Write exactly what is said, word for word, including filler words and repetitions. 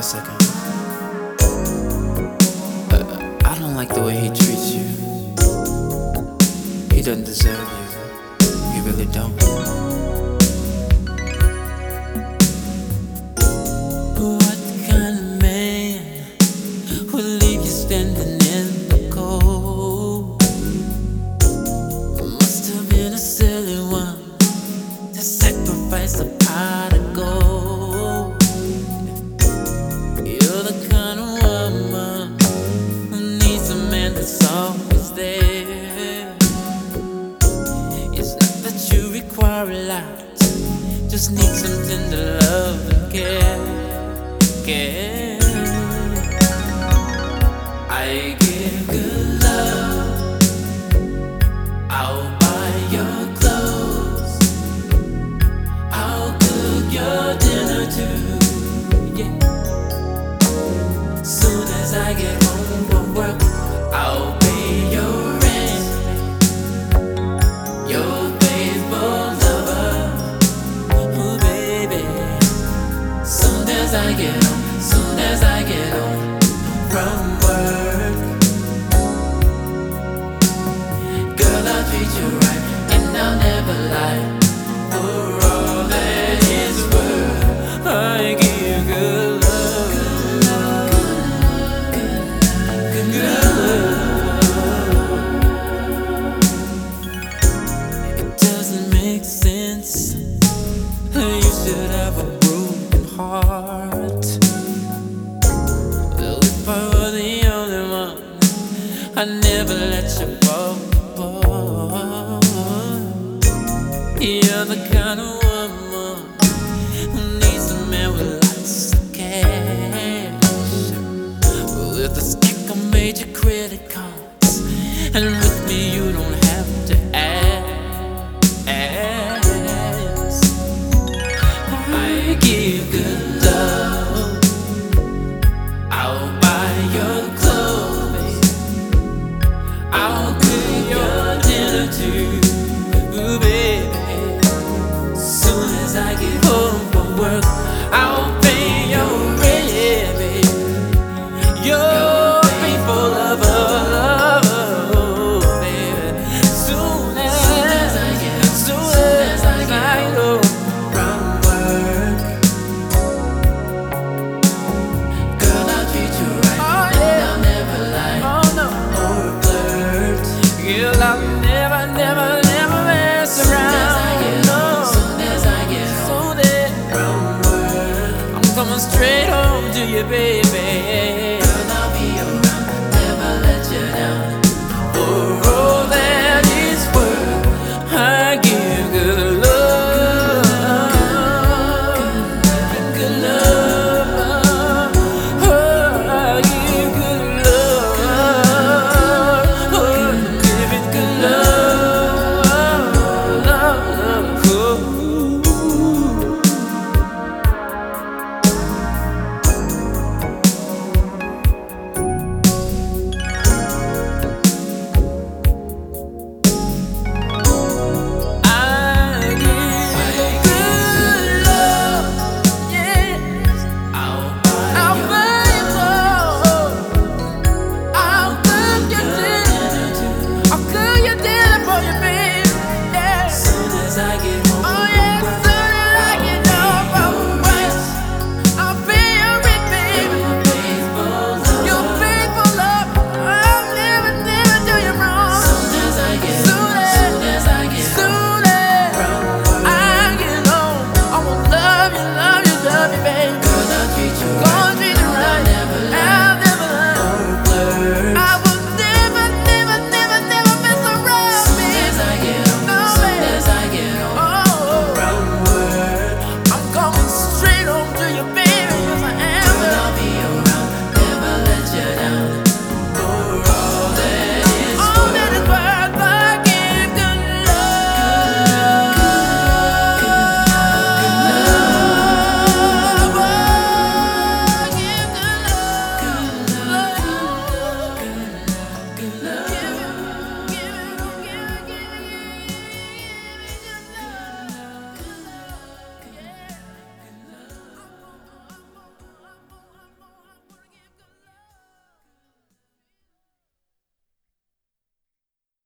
second. Uh, I don't like the way he treats you. He doesn't deserve you. He really don't. What kind of man would leave you standing in the cold? Must have been a silly one to sacrifice a pot of gold. You're the kind of woman who needs a man that's always there. It's not that you require a lot, just need some tender love and care. care. I give good love, I'll buy your clothes, I'll cook your dinner too, yeah. Soon as I get home from work, I'll pay your rent, your faithful lover, oh baby. Soon as I get home, soon as I get home from work, girl, I'll treat you right and I'll never lie. For all that it's worth, I give you good love, good, good love. It doesn't make sense, you should have a broken heart. Well, if I were the only one, I'd never let you fall apart. You're the kind of woman who needs a man with lots of cash, with a stack of major credit cards, and with me you don't have to ask. I give good love, I'll buy your clothes, I'll cook your dinner too, ooh baby. Soon as I get home from work, I'll pay your rent, baby. Your faithful lover, oh baby. Soon as I get, soon as I get home from work, girl, I'll treat you right, oh, yeah. And I'll never lie, oh, no. Or flirt. Girl, I'll never, never, never mess around. Soon as I get home, soon as from work, I'm coming straight home to you, baby. Girl, I'll be around, never let you down. For all that